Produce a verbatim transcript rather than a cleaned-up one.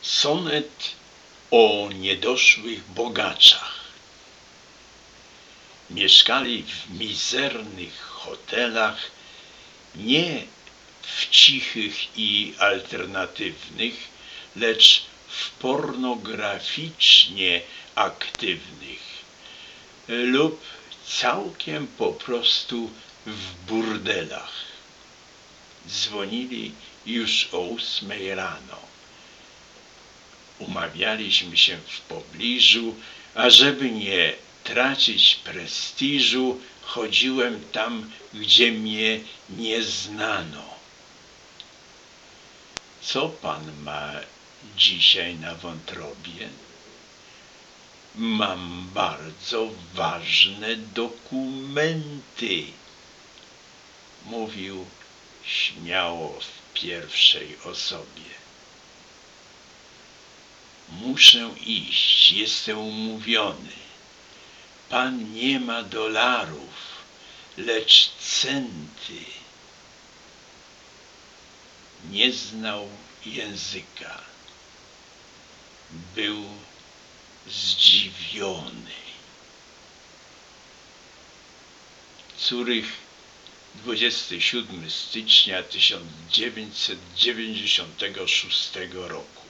Sonet o niedoszłych bogaczach. Mieszkali w mizernych hotelach, nie w cichych i alternatywnych, lecz w pornograficznie aktywnych lub całkiem po prostu w burdelach. Dzwonili już o ósmej rano. Umawialiśmy się w pobliżu, a żeby nie tracić prestiżu, chodziłem tam, gdzie mnie nie znano. Co pan ma dzisiaj na wątrobie? Mam bardzo ważne dokumenty, mówił śmiało w pierwszej osobie. Muszę iść, jestem umówiony. Pan nie ma dolarów, lecz centy. Nie znał języka. Był zdziwiony. Zurych, dwudziestego siódmego stycznia tysiąc dziewięćset dziewięćdziesiątego szóstego roku.